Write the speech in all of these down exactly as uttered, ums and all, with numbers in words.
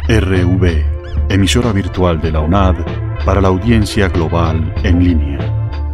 R V, emisora virtual de la UNAD para la audiencia global en línea.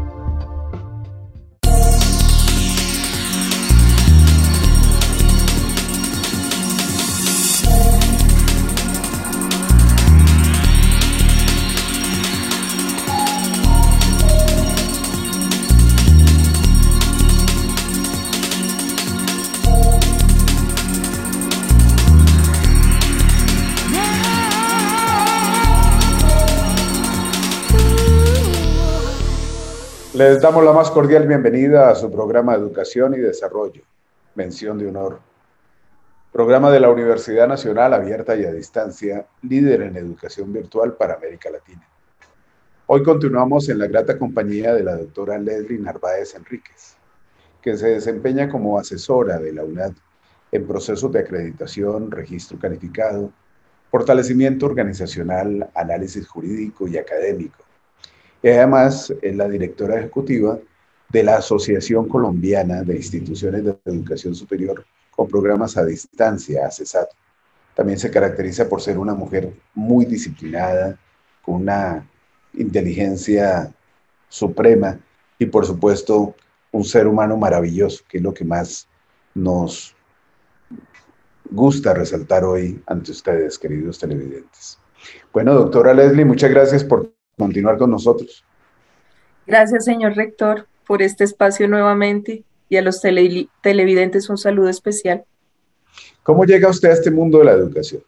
Les damos la más cordial bienvenida a su programa de Educación y Desarrollo, Mención de Honor. Programa de la Universidad Nacional Abierta y a Distancia, líder en educación virtual para América Latina. Hoy continuamos en la grata compañía de la doctora Leslie Narváez Enríquez, que se desempeña como asesora de la UNAD en procesos de acreditación, registro calificado, fortalecimiento organizacional, análisis jurídico y académico. Y además es la directora ejecutiva de la Asociación Colombiana de Instituciones de Educación Superior con Programas a Distancia, ACESAT. También se caracteriza por ser una mujer muy disciplinada, con una inteligencia suprema y, por supuesto, un ser humano maravilloso, que es lo que más nos gusta resaltar hoy ante ustedes, queridos televidentes. Bueno, doctora Leslie, muchas gracias por continuar con nosotros. Gracias, señor rector, por este espacio nuevamente y a los tele televidentes un saludo especial. ¿Cómo llega usted a este mundo de la educación?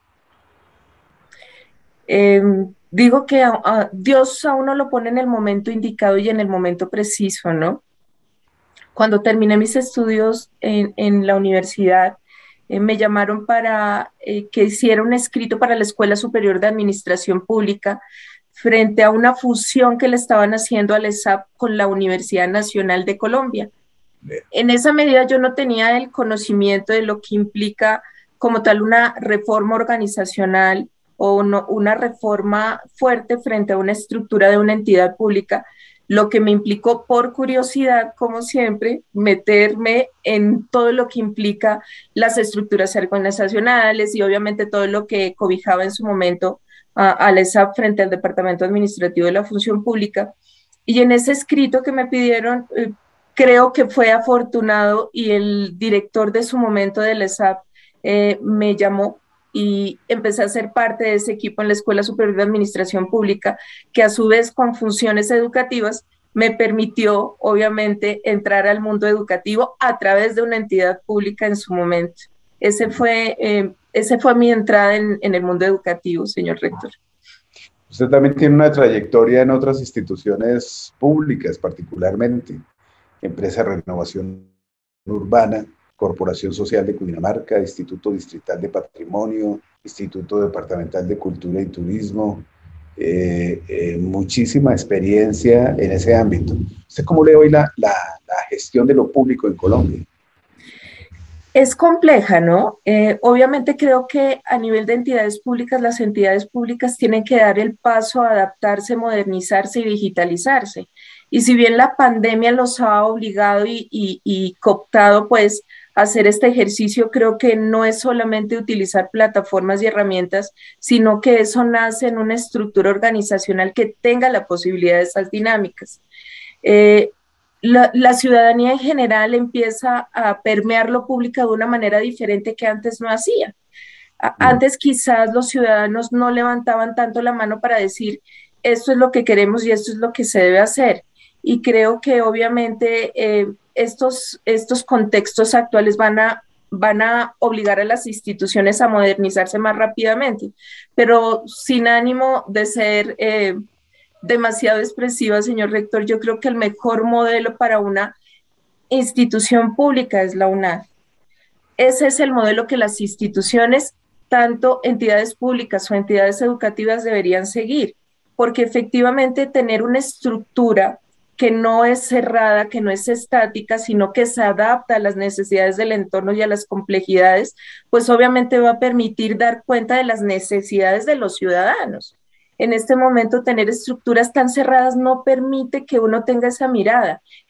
Eh, digo que a, a Dios a uno lo pone en el momento indicado y en el momento preciso, ¿no? Cuando terminé mis estudios en, en la universidad, eh, me llamaron para eh, que hiciera un escrito para la Escuela Superior de Administración Pública frente a una fusión que le estaban haciendo al E S A P con la Universidad Nacional de Colombia. Bien. En esa medida yo no tenía el conocimiento de lo que implica como tal una reforma organizacional o no, una reforma fuerte frente a una estructura de una entidad pública, lo que me implicó por curiosidad, como siempre, meterme en todo lo que implica las estructuras organizacionales y obviamente todo lo que cobijaba en su momento al E S A P frente al Departamento Administrativo de la Función Pública. Y en ese escrito que me pidieron, eh, creo que fue afortunado y el director de su momento del E S A P eh, me llamó y empecé a ser parte de ese equipo en la Escuela Superior de Administración Pública, que a su vez con funciones educativas me permitió, obviamente, entrar al mundo educativo a través de una entidad pública en su momento. Ese fue... Eh, Esa fue mi entrada en, en el mundo educativo, señor rector. Usted también tiene una trayectoria en otras instituciones públicas, particularmente Empresa de Renovación Urbana, Corporación Social de Cundinamarca, Instituto Distrital de Patrimonio, Instituto Departamental de Cultura y Turismo, eh, eh, muchísima experiencia en ese ámbito. ¿Usted cómo le ve hoy la, la, la gestión de lo público en Colombia? Es compleja, ¿no? Eh, obviamente creo que a nivel de entidades públicas, las entidades públicas tienen que dar el paso a adaptarse, modernizarse y digitalizarse. Y si bien la pandemia los ha obligado y, y, y cooptado, pues, a hacer este ejercicio, creo que no es solamente utilizar plataformas y herramientas, sino que eso nace en una estructura organizacional que tenga la posibilidad de esas dinámicas. Eh, La, la ciudadanía en general empieza a permear lo público de una manera diferente que antes no hacía. Antes quizás los ciudadanos no levantaban tanto la mano para decir esto es lo que queremos y esto es lo que se debe hacer. Y creo que obviamente eh, estos, estos contextos actuales van a, van a obligar a las instituciones a modernizarse más rápidamente, pero sin ánimo de ser... Eh, demasiado expresiva, señor rector. Yo creo que el mejor modelo para una institución pública es la UNAD. Ese es el modelo que las instituciones, tanto entidades públicas o entidades educativas, deberían seguir, porque efectivamente tener una estructura que no es cerrada, que no es estática, sino que se adapta a las necesidades del entorno y a las complejidades, pues obviamente va a permitir dar cuenta de las necesidades de los ciudadanos. En este momento tener estructuras tan cerradas no permite que uno tenga esa mirada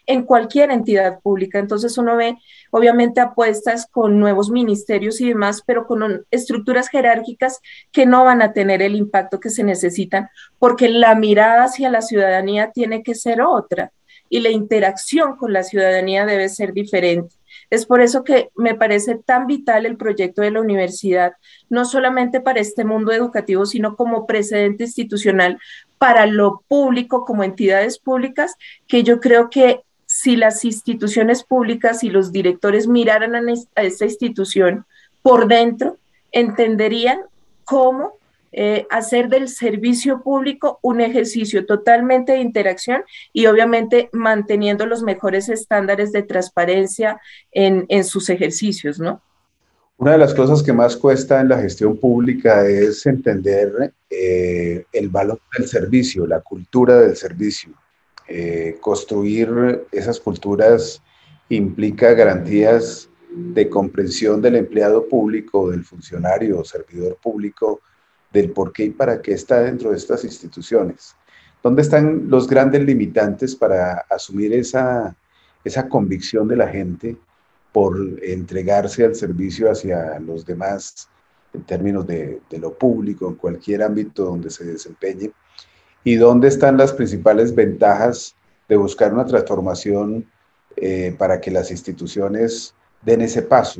en cualquier entidad pública. Entonces uno ve, obviamente, apuestas con nuevos ministerios y demás, pero con un, estructuras jerárquicas que no van a tener el impacto que se necesitan, porque la mirada hacia la ciudadanía tiene que ser otra y la interacción con la ciudadanía debe ser diferente. Es por eso que me parece tan vital el proyecto de la universidad, no solamente para este mundo educativo, sino como precedente institucional para lo público como entidades públicas, que yo creo que si las instituciones públicas y los directores miraran a esta institución por dentro, entenderían cómo eh, hacer del servicio público un ejercicio totalmente de interacción y obviamente manteniendo los mejores estándares de transparencia en, en sus ejercicios, ¿no? Una de las cosas que más cuesta en la gestión pública es entender eh, el valor del servicio, la cultura del servicio. Eh, construir esas culturas implica garantías de comprensión del empleado público, del funcionario o servidor público, del por qué y para qué está dentro de estas instituciones. ¿Dónde están los grandes limitantes para asumir esa, esa convicción de la gente por entregarse al servicio hacia los demás en términos de, de lo público, en cualquier ámbito donde se desempeñe? ¿Y dónde están las principales ventajas de buscar una transformación eh, para que las instituciones den ese paso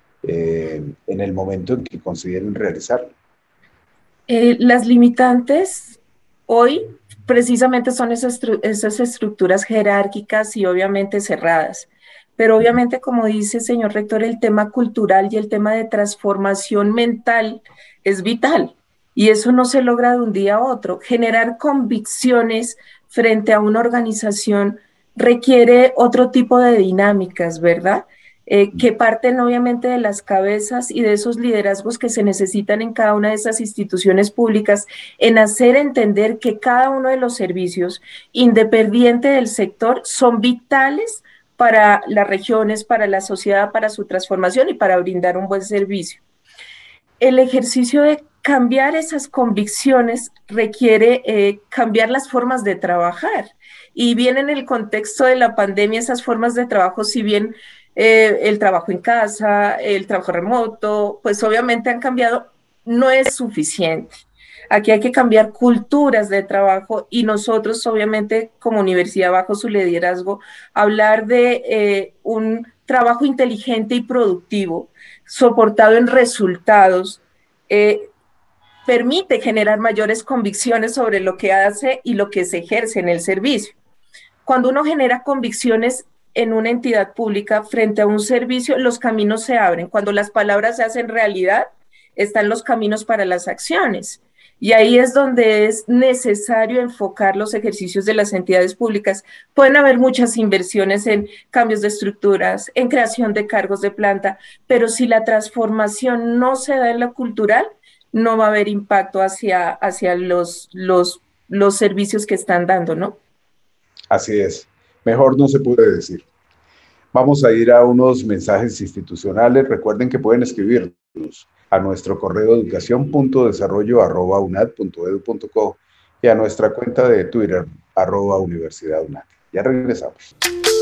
eh, en el momento en que consideren realizarlo? Eh, las limitantes hoy precisamente son esas, esas estructuras jerárquicas y obviamente cerradas. Pero obviamente, como dice el señor rector, el tema cultural y el tema de transformación mental es vital. Y eso no se logra de un día a otro. Generar convicciones frente a una organización requiere otro tipo de dinámicas, ¿verdad? Eh, que parten obviamente de las cabezas y de esos liderazgos que se necesitan en cada una de esas instituciones públicas, en hacer entender que cada uno de los servicios, independiente del sector, son vitales para las regiones, para la sociedad, para su transformación y para brindar un buen servicio. El ejercicio de cambiar esas convicciones requiere eh, cambiar las formas de trabajar. Y bien en el contexto de la pandemia, esas formas de trabajo, si bien eh, el trabajo en casa, el trabajo remoto, pues obviamente han cambiado, no es suficiente. Aquí hay que cambiar culturas de trabajo y nosotros, obviamente, como universidad bajo su liderazgo, hablar de eh, un trabajo inteligente y productivo, soportado en resultados, eh, permite generar mayores convicciones sobre lo que hace y lo que se ejerce en el servicio. Cuando uno genera convicciones en una entidad pública frente a un servicio, los caminos se abren. Cuando las palabras se hacen realidad, están los caminos para las acciones. Y ahí es donde es necesario enfocar los ejercicios de las entidades públicas. Pueden haber muchas inversiones en cambios de estructuras, en creación de cargos de planta, pero si la transformación no se da en lo cultural, no va a haber impacto hacia, hacia los, los, los servicios que están dando, ¿no? Así es. Mejor no se puede decir. Vamos a ir a unos mensajes institucionales. Recuerden que pueden escribirnos a nuestro correo educación punto desarrollo arroba unad punto edu punto co y a nuestra cuenta de Twitter, arroba Universidad UNAD. Ya regresamos.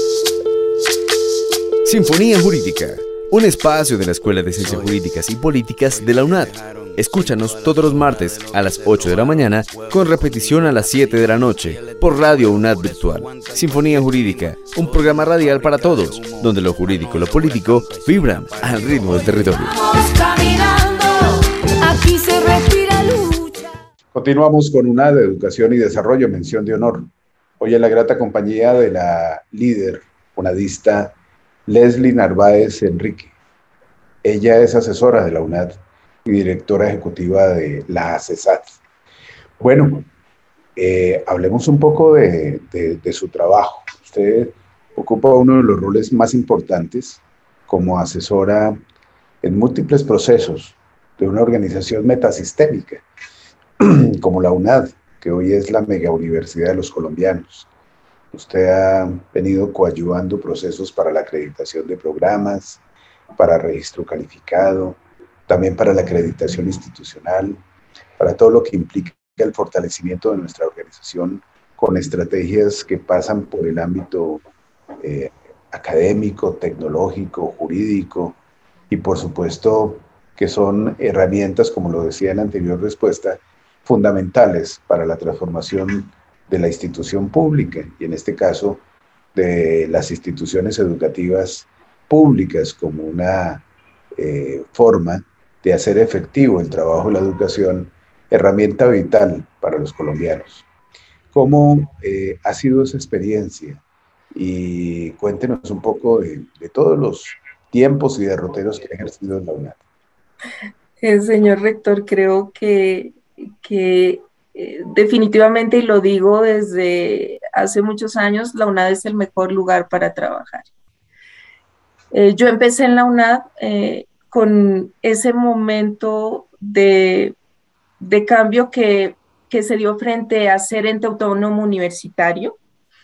Sinfonía Jurídica, un espacio de la Escuela de Ciencias Jurídicas y Políticas de la UNAD. Escúchanos todos los martes a las ocho de la mañana, con repetición a las siete de la noche, por Radio UNAD Virtual. Sinfonía Jurídica, un programa radial para todos, donde lo jurídico y lo político vibran al ritmo del territorio. Aquí se respira lucha. Continuamos con UNAD, Educación y Desarrollo, mención de honor. Hoy en la grata compañía de la líder unadista Leslie Narváez Enrique. Ella es asesora de la UNAD y directora ejecutiva de la ACESAT. Bueno, eh, hablemos un poco de, de, de su trabajo. Usted ocupa uno de los roles más importantes como asesora en múltiples procesos de una organización metasistémica como la UNAD, que hoy es la mega universidad de los colombianos. Usted ha venido coadyuvando procesos para la acreditación de programas, para registro calificado, también para la acreditación institucional, para todo lo que implica el fortalecimiento de nuestra organización con estrategias que pasan por el ámbito eh, académico, tecnológico, jurídico, y por supuesto que son herramientas, como lo decía en la anterior respuesta, fundamentales para la transformación de la institución pública, y en este caso de las instituciones educativas públicas como una eh, forma de hacer efectivo el trabajo de la educación, herramienta vital para los colombianos. ¿Cómo eh, ha sido esa experiencia? Y cuéntenos un poco de, de todos los tiempos y derroteros que ha ejercido en la UNAD. Eh, señor rector, creo que, que eh, definitivamente, y lo digo desde hace muchos años, la UNAD es el mejor lugar para trabajar. Eh, yo empecé en la UNAD eh, con ese momento de, de cambio que, que se dio frente a ser ente autónomo universitario,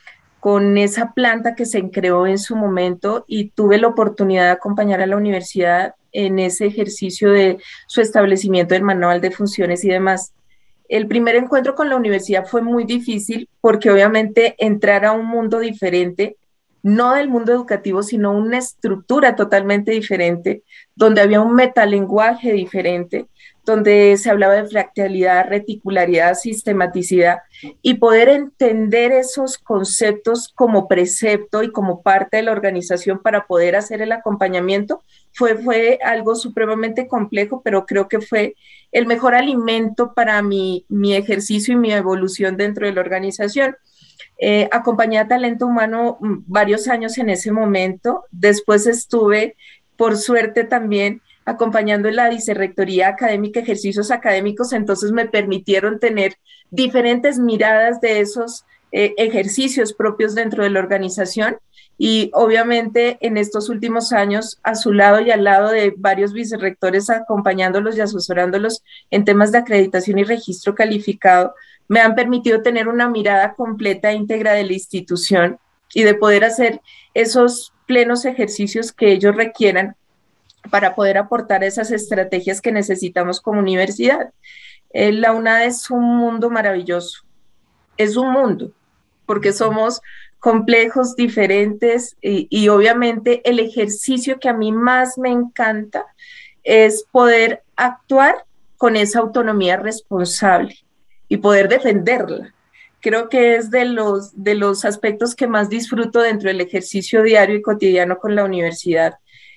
con esa planta que se creó en su momento, y tuve la oportunidad de acompañar a la universidad en ese ejercicio de su establecimiento del manual de funciones y demás. El primer encuentro con la universidad fue muy difícil porque obviamente entrar a un mundo diferente, no del mundo educativo, sino una estructura totalmente diferente, donde había un metalenguaje diferente, donde se hablaba de fractalidad, reticularidad, sistematicidad, y poder entender esos conceptos como precepto y como parte de la organización para poder hacer el acompañamiento fue, fue algo supremamente complejo, pero creo que fue el mejor alimento para mi, mi ejercicio y mi evolución dentro de la organización. Eh, acompañé a talento humano varios años en ese momento. Después estuve, por suerte también, acompañando en la vicerrectoría académica, ejercicios académicos, entonces me permitieron tener diferentes miradas de esos eh, ejercicios propios dentro de la organización, y obviamente en estos últimos años a su lado y al lado de varios vicerrectores acompañándolos y asesorándolos en temas de acreditación y registro calificado, me han permitido tener una mirada completa e íntegra de la institución y de poder hacer esos plenos ejercicios que ellos requieran para poder aportar esas estrategias que necesitamos como universidad. Eh, la UNAD es un mundo maravilloso, es un mundo, porque somos complejos, diferentes, y, y obviamente el ejercicio que a mí más me encanta es poder actuar con esa autonomía responsable y poder defenderla. Creo que es de los, de los aspectos que más disfruto dentro del ejercicio diario y cotidiano con la universidad.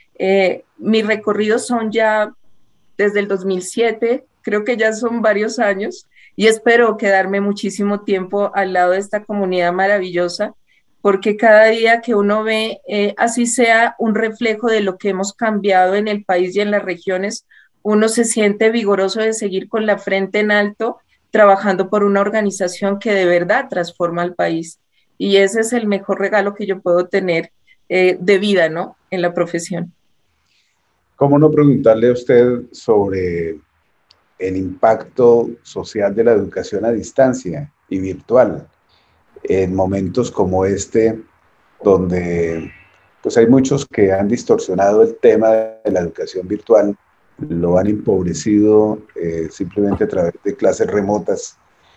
Eh, mis recorridos son ya desde el dos mil siete, creo que ya son varios años, y espero quedarme muchísimo tiempo al lado de esta comunidad maravillosa, porque cada día que uno ve, eh, así sea un reflejo de lo que hemos cambiado en el país y en las regiones, uno se siente vigoroso de seguir con la frente en alto, trabajando por una organización que de verdad transforma al país. Y ese es el mejor regalo que yo puedo tener eh, de vida, ¿no?, en la profesión. ¿Cómo no preguntarle a usted sobre el impacto social de la educación a distancia y virtual en momentos como este, donde pues hay muchos que han distorsionado el tema de la educación virtual, lo han empobrecido eh, simplemente a través de clases remotas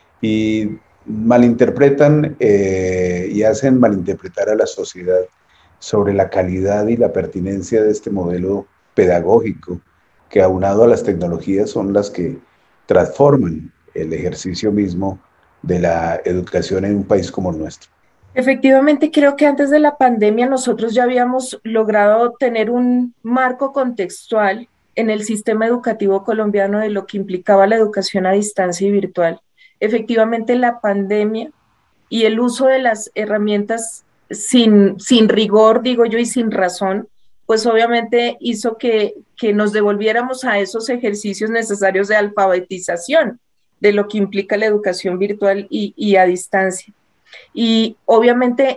y malinterpretan eh, y hacen malinterpretar a la sociedad sobre la calidad y la pertinencia de este modelo pedagógico que, aunado a las tecnologías, son las que transforman el ejercicio mismo de la educación en un país como el nuestro. Efectivamente, creo que antes de la pandemia nosotros ya habíamos logrado tener un marco contextual en el sistema educativo colombiano de lo que implicaba la educación a distancia y virtual. Efectivamente, la pandemia y el uso de las herramientas sin, sin rigor, digo yo, y sin razón, pues obviamente hizo que, que nos devolviéramos a esos ejercicios necesarios de alfabetización de lo que implica la educación virtual y, y a distancia. Y obviamente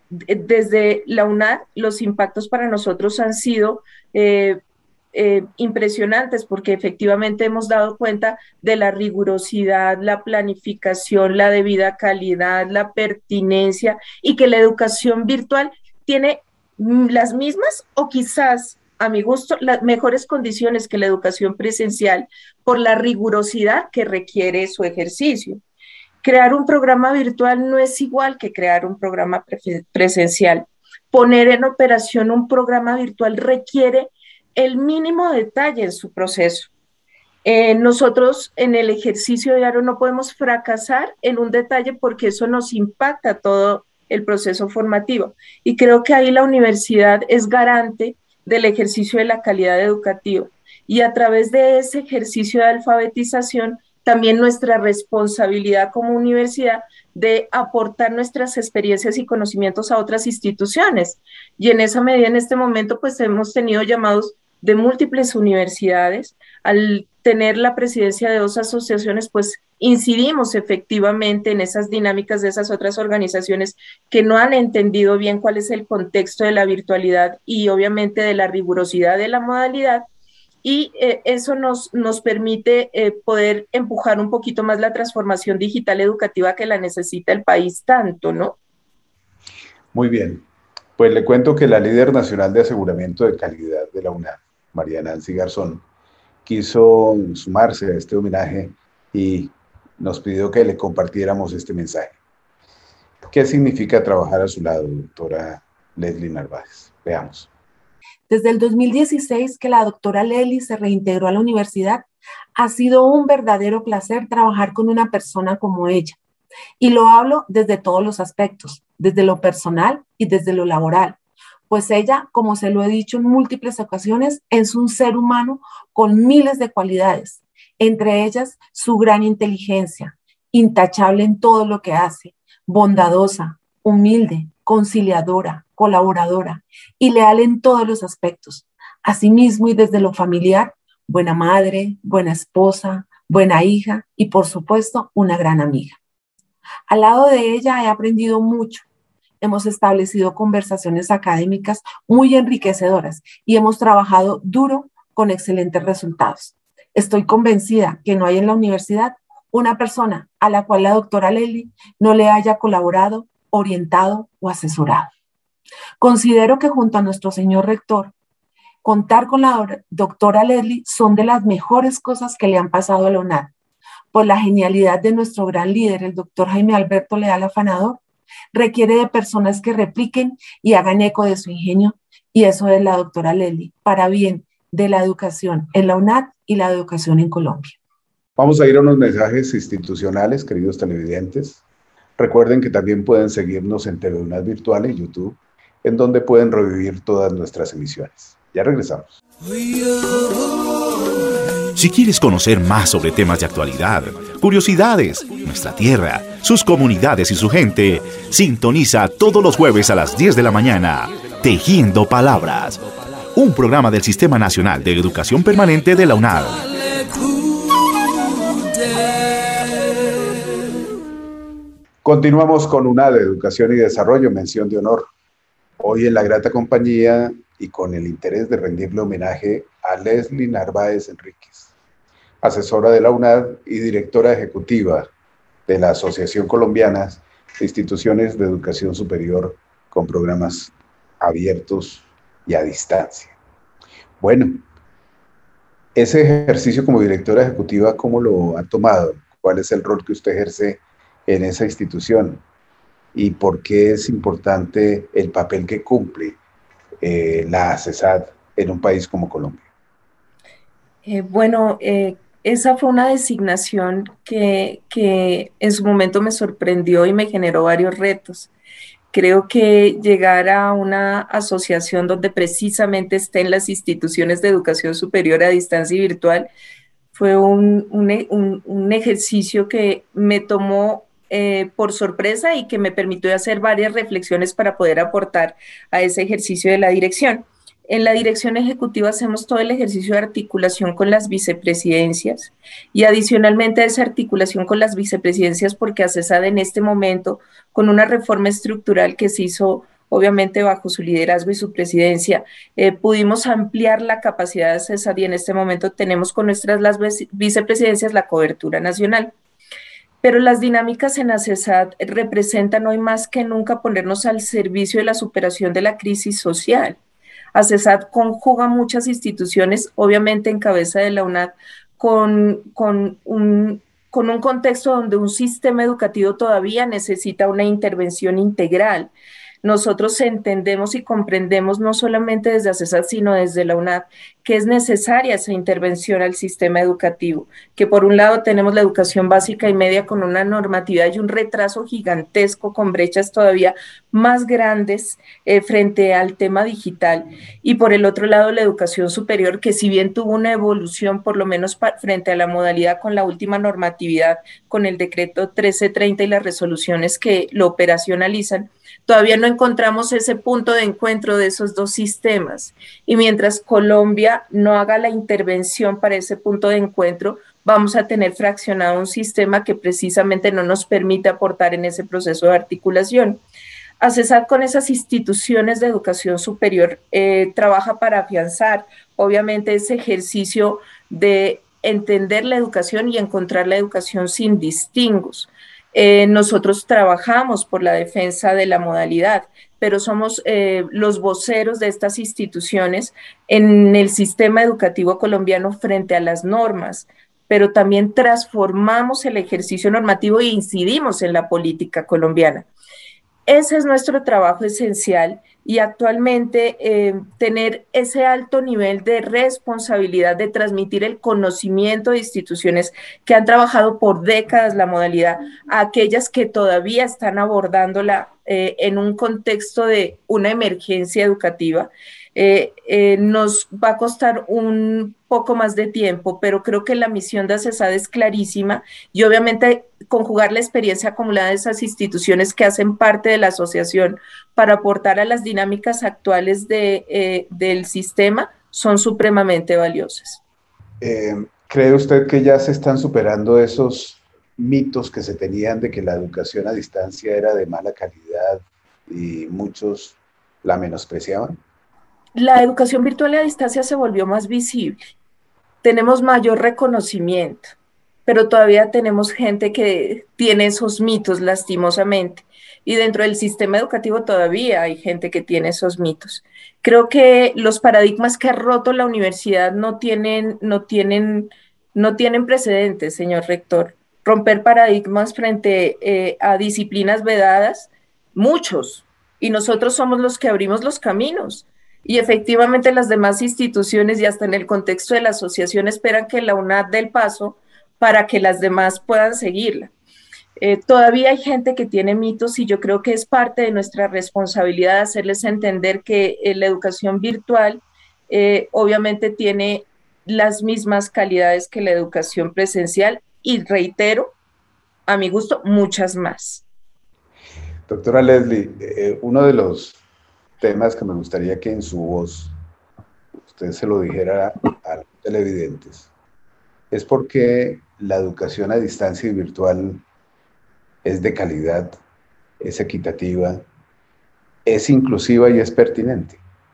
desde la UNAD los impactos para nosotros han sido eh, eh, impresionantes, porque efectivamente hemos dado cuenta de la rigurosidad, la planificación, la debida calidad, la pertinencia, y que la educación virtual tiene las mismas o quizás, a mi gusto, las mejores condiciones que la educación presencial por la rigurosidad que requiere su ejercicio. Crear un programa virtual no es igual que crear un programa pre- presencial, poner en operación un programa virtual requiere el mínimo detalle en su proceso. Eh, nosotros en el ejercicio diario no podemos fracasar en un detalle porque eso nos impacta todo el proceso formativo. Y creo que ahí la universidad es garante del ejercicio de la calidad educativa. Y a través de ese ejercicio de alfabetización, también nuestra responsabilidad como universidad de aportar nuestras experiencias y conocimientos a otras instituciones. Y en esa medida, en este momento, pues hemos tenido llamados de múltiples universidades. Al tener la presidencia de dos asociaciones, pues incidimos efectivamente en esas dinámicas de esas otras organizaciones que no han entendido bien cuál es el contexto de la virtualidad y obviamente de la rigurosidad de la modalidad. Y eh, eso nos, nos permite eh, poder empujar un poquito más la transformación digital educativa que la necesita el país tanto, ¿no? Muy bien. Pues le cuento que la líder nacional de aseguramiento de calidad de la UNAD, María Nancy Garzón, quiso sumarse a este homenaje y nos pidió que le compartiéramos este mensaje. ¿Qué significa trabajar a su lado, doctora Leslie Narváez? Veamos. Desde el dos mil dieciséis que la doctora Leslie se reintegró a la universidad, ha sido un verdadero placer trabajar con una persona como ella. Y lo hablo desde todos los aspectos, desde lo personal y desde lo laboral. Pues ella, como se lo he dicho en múltiples ocasiones, es un ser humano con miles de cualidades, entre ellas su gran inteligencia, intachable en todo lo que hace, bondadosa, humilde, conciliadora, colaboradora y leal en todos los aspectos. Asimismo y desde lo familiar, buena madre, buena esposa, buena hija y por supuesto una gran amiga. Al lado de ella he aprendido mucho. Hemos establecido conversaciones académicas muy enriquecedoras y hemos trabajado duro con excelentes resultados. Estoy convencida que no hay en la universidad una persona a la cual la doctora Leslie no le haya colaborado, orientado o asesorado. Considero que junto a nuestro señor rector, contar con la doctora Leslie son de las mejores cosas que le han pasado a la UNAD. Por la genialidad de nuestro gran líder, el doctor Jaime Alberto Leal Afanador, requiere de personas que repliquen y hagan eco de su ingenio, y eso es la doctora Leslie, para bien de la educación en la UNAD y la educación en Colombia. Vamos a ir a unos mensajes institucionales, queridos televidentes. Recuerden que también pueden seguirnos en T V UNAD Virtual y YouTube, en donde pueden revivir todas nuestras emisiones. Ya regresamos. Si quieres conocer más sobre temas de actualidad, curiosidades, nuestra tierra, sus comunidades y su gente, sintoniza todos los jueves a las diez de la mañana, Tejiendo Palabras, un programa del Sistema Nacional de Educación Permanente de la UNAD. Continuamos con UNAD, Educación y Desarrollo, mención de honor. Hoy en la grata compañía y con el interés de rendirle homenaje a Leslie Narváez Enríquez, asesora de la UNAD y directora ejecutiva de la Asociación Colombiana de Instituciones de Educación Superior con programas abiertos y a distancia. Bueno, ese ejercicio como directora ejecutiva, ¿cómo lo ha tomado? ¿Cuál es el rol que usted ejerce en esa institución? ¿Y por qué es importante el papel que cumple eh, la ACESAD en un país como Colombia? Eh, bueno, eh, esa fue una designación que, que en su momento me sorprendió y me generó varios retos. Creo que llegar a una asociación donde precisamente estén las instituciones de educación superior a distancia y virtual fue un, un, un, un ejercicio que me tomó eh, por sorpresa y que me permitió hacer varias reflexiones para poder aportar a ese ejercicio de la dirección. En la dirección ejecutiva hacemos todo el ejercicio de articulación con las vicepresidencias y adicionalmente a esa articulación con las vicepresidencias, porque ACESAD en este momento, con una reforma estructural que se hizo obviamente bajo su liderazgo y su presidencia, eh, pudimos ampliar la capacidad de ACESAD y en este momento tenemos con nuestras las vicepresidencias la cobertura nacional. Pero las dinámicas en ACESAD representan hoy más que nunca ponernos al servicio de la superación de la crisis social. ACESAD conjuga muchas instituciones, obviamente en cabeza de la UNAD, con, con, un, con un contexto donde un sistema educativo todavía necesita una intervención integral. nosotros entendemos y comprendemos no solamente desde ACESAD, sino desde la UNAD, que es necesaria esa intervención al sistema educativo, que por un lado tenemos la educación básica y media con una normatividad y un retraso gigantesco, con brechas todavía más grandes eh, frente al tema digital, y por el otro lado la educación superior, que si bien tuvo una evolución por lo menos frente a la modalidad con la última normatividad, con el decreto trece treinta y las resoluciones que lo operacionalizan, todavía no encontramos ese punto de encuentro de esos dos sistemas. Y mientras Colombia no haga la intervención para ese punto de encuentro, vamos a tener fraccionado un sistema que precisamente no nos permite aportar en ese proceso de articulación. ACESAD con esas instituciones de educación superior eh, trabaja para afianzar, obviamente, ese ejercicio de entender la educación y encontrar la educación sin distingos. Eh, nosotros trabajamos por la defensa de la modalidad, pero somos eh, los voceros de estas instituciones en el sistema educativo colombiano frente a las normas, pero también transformamos el ejercicio normativo e incidimos en la política colombiana. Ese es nuestro trabajo esencial y actualmente eh, tener ese alto nivel de responsabilidad de transmitir el conocimiento de instituciones que han trabajado por décadas la modalidad a aquellas que todavía están abordándola eh, en un contexto de una emergencia educativa. Eh, eh, nos va a costar un poco más de tiempo, pero creo que la misión de ACESAD es clarísima y obviamente conjugar la experiencia acumulada de esas instituciones que hacen parte de la asociación para aportar a las dinámicas actuales de, eh, del sistema son supremamente valiosas. Eh, ¿Cree usted que ya se están superando esos mitos que se tenían de que la educación a distancia era de mala calidad y muchos la menospreciaban? La educación virtual a distancia se volvió más visible. Tenemos mayor reconocimiento, pero todavía tenemos gente que tiene esos mitos lastimosamente. Y dentro del sistema educativo todavía hay gente que tiene esos mitos. Creo que los paradigmas que ha roto la universidad no tienen, no tienen, no tienen precedentes, señor rector. Romper paradigmas frente eh, a disciplinas vedadas, muchos, y nosotros somos los que abrimos los caminos. Y efectivamente las demás instituciones y hasta en el contexto de la asociación esperan que la UNAD dé el paso para que las demás puedan seguirla. Eh, todavía hay gente que tiene mitos y yo creo que es parte de nuestra responsabilidad hacerles entender que eh, la educación virtual eh, obviamente tiene las mismas calidades que la educación presencial y reitero, a mi gusto, muchas más. Doctora Leslie, eh, uno de los temas que me gustaría que en su voz usted se lo dijera a los televidentes es por qué la educación a distancia y virtual es de calidad, es equitativa, es inclusiva y es pertinente.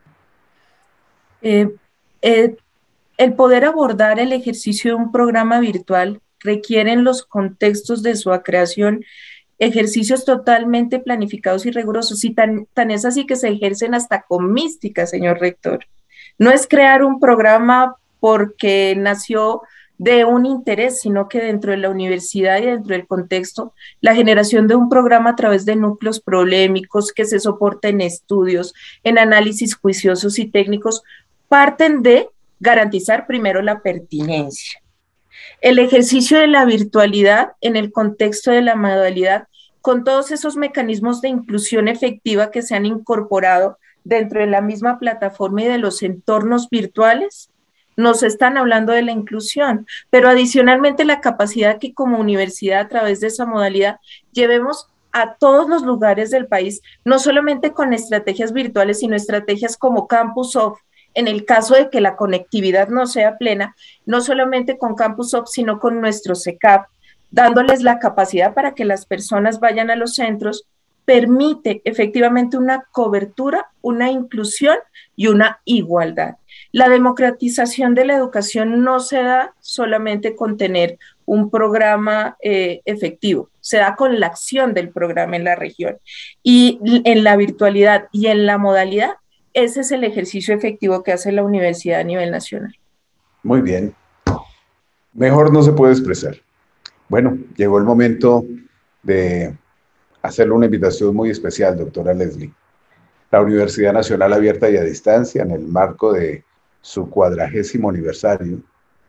Eh, eh, el poder abordar el ejercicio de un programa virtual requiere en los contextos de su creación ejercicios totalmente planificados y rigurosos, y tan, tan es así que se ejercen hasta con mística, señor rector. No es crear un programa porque nació de un interés, sino que dentro de la universidad y dentro del contexto, la generación de un programa a través de núcleos problemáticos que se soporten en estudios, en análisis juiciosos y técnicos, parten de garantizar primero la pertinencia. El ejercicio de la virtualidad en el contexto de la modalidad, con todos esos mecanismos de inclusión efectiva que se han incorporado dentro de la misma plataforma y de los entornos virtuales, nos están hablando de la inclusión, pero adicionalmente la capacidad que como universidad a través de esa modalidad llevemos a todos los lugares del país, no solamente con estrategias virtuales, sino estrategias como Campus Off, en el caso de que la conectividad no sea plena, no solamente con Campus Off, sino con nuestro C E C A P, dándoles la capacidad para que las personas vayan a los centros, permite efectivamente una cobertura, una inclusión y una igualdad. La democratización de la educación no se da solamente con tener un programa eh, efectivo, se da con la acción del programa en la región. Y en la virtualidad y en la modalidad, ese es el ejercicio efectivo que hace la universidad a nivel nacional. Muy bien. Mejor no se puede expresar. Bueno, llegó el momento de hacerle una invitación muy especial, doctora Leslie. La Universidad Nacional Abierta y a Distancia, en el marco de su cuadragésimo aniversario,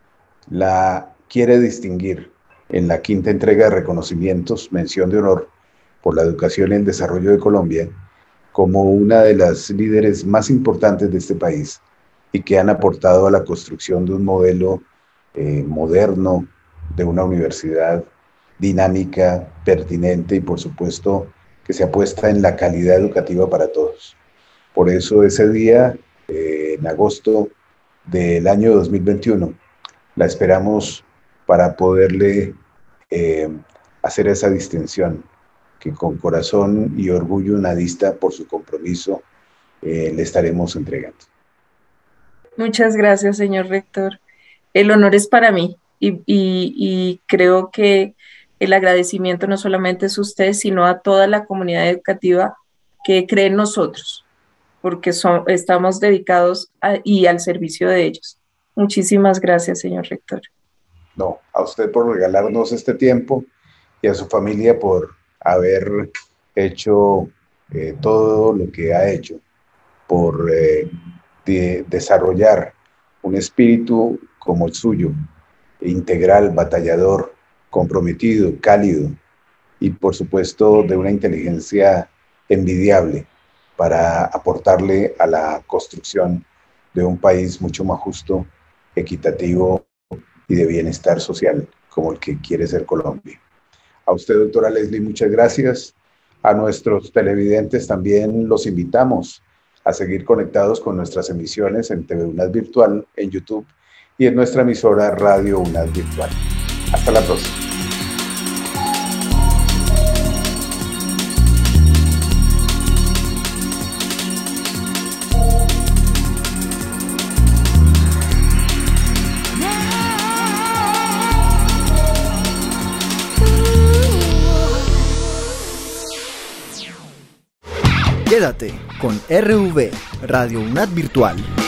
la quiere distinguir en la quinta entrega de reconocimientos, mención de honor por la educación y el desarrollo de Colombia, como una de las líderes más importantes de este país y que han aportado a la construcción de un modelo eh, moderno, de una universidad dinámica, pertinente y por supuesto que se apuesta en la calidad educativa para todos. Por eso ese día, eh, en agosto del año dos mil veintiuno, la esperamos para poderle eh, hacer esa distinción que con corazón y orgullo unadista por su compromiso eh, le estaremos entregando. Muchas gracias, señor rector. El honor es para mí y, y, y creo que el agradecimiento no solamente es a usted, sino a toda la comunidad educativa que cree en nosotros, porque son, estamos dedicados a, y al servicio de ellos. Muchísimas gracias, señor rector. No, a usted por regalarnos este tiempo y a su familia por haber hecho eh, todo lo que ha hecho, por eh, de desarrollar un espíritu como el suyo, integral, batallador, comprometido, cálido y por supuesto de una inteligencia envidiable para aportarle a la construcción de un país mucho más justo, equitativo y de bienestar social como el que quiere ser Colombia. A usted, doctora Leslie, muchas gracias. A nuestros televidentes también los invitamos a seguir conectados con nuestras emisiones en T V UNAD Virtual, en YouTube y en nuestra emisora Radio UNAD Virtual. Hasta la próxima. Quédate con R V, Radio UNAD Virtual.